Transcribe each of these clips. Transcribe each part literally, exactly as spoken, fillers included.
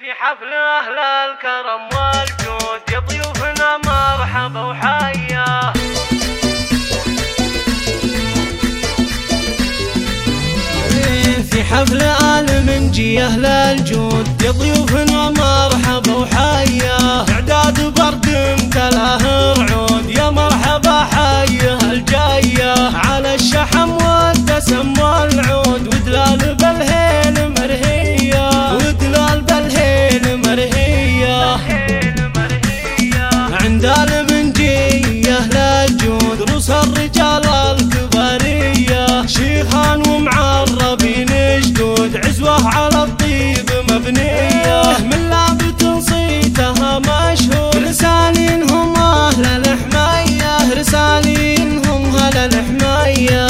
في حفل أهل الكرم والجود يا ضيوفنا مرحبا وحيا. في حفل آل من جي أهل الجود يا ضيوفنا مرحبا وحيا. إعداد برد امتلاه رعود يا مرحبا حيه الجاية. على الشحم والدسم والعود ودلال بالهيل مرهية ودلال بالهيل مرهية. عند آل من جي أهل الجود روس الرجال الكبارية. شيخان ومعربين جدود عزوة على الطيب مبنية. من لابة صيتها مشهور رسالينهم أهل الحماية. رسالينهم أهل الحماية.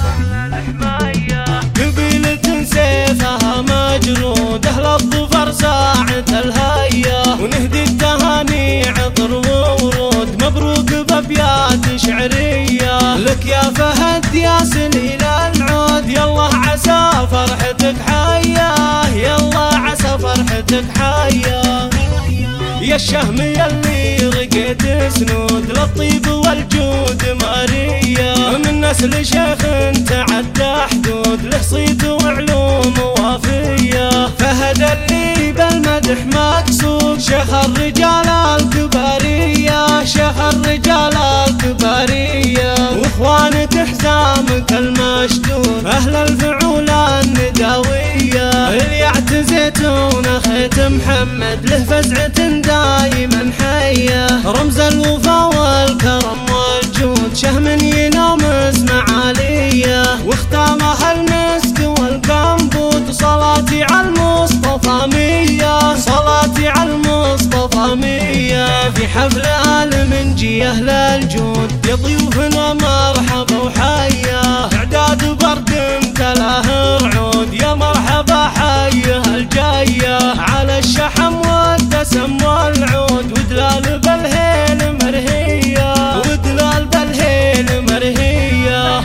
قبيلة سيفها مجرود أهل الظفر ساعة الهية. ونهدي التهاني عطر وورود مبروك بأبيات شعرية. لك يا فهد يا سليل العود يالله عسى فرحتك حياه. يالله عسى فرحتك حياه. يا الشهم يلي رقيت سنود للطيب والجود مارية. من نسل شيخ تعدى حدود له صيت وعلوم وافية. فهد اللي بالمدح مقصود شيخ الرجال الكبارية. شيخ الرجال الكبارية. واخوانك حزامك المشدود اهل الفعول النداوية. اللي يعتزيتون خيت محمد له فزعة دايما حية. رمز الوفا والكرم والجود شهم ينام اسمع علية. واختامها المسك والكمبود صلاتي على المصطفى مية. صلاتي على المصطفى مية. في حفل آل من جي أهل الجود يا ضيوفنا مرحبا وحيا. إعداد برد امتلاه رعود يا مرحبا حيه الجاية. على الشحم والدسم والعود ودلال بالهيل مرهية ودلال بالهيل مرهية.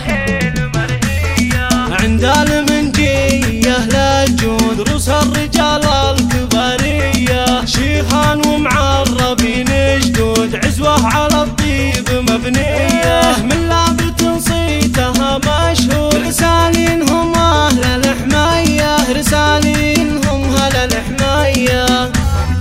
عند آل من جي أهل الجود روس الرجال الكبارية. شيخان ومعربين جدود عزوة على الطيب مبنية. من لابة صيتها مشهور رسالينهم أهل الحماية. رسالينهم أهل الحماية.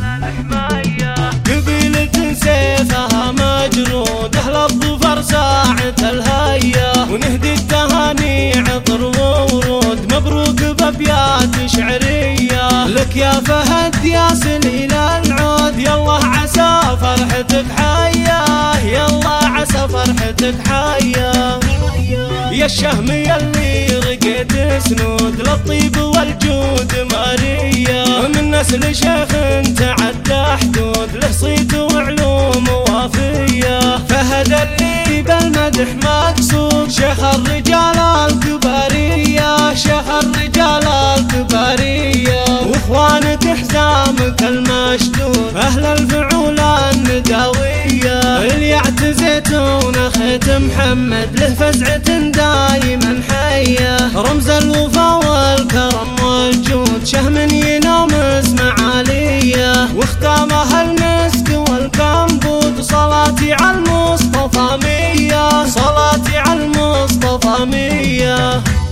قبيلة سيفها مجرود أهل الظفر ساعة الهية. ونهدي التهاني عطر وورود مبروك بأبيات شعرية. لك يا فهد يا سليل العود يالله عسى فرحتك حياه. يالله عسى فرحتك حياه. يا الشهم يلي رقيت سنود للطيب والجود مارية. من نسل شيخ تعدى حدود له صيت وعلوم وافية. فهد اللي بالمدح مقصود شيخ الرجال الكبارية. شيخ الرجال الكبارية. واخوانك حزامك المشدود اهل الفعول النداوية. اللي يعتزيتون خيت محمد له فزعة دايما حية. رمز الوفا والكرم والجود شهم ينام اسمع علية. واختامها المسك والكمبود صلاتي على المصطفى مية. صلاتي على المصطفى مية.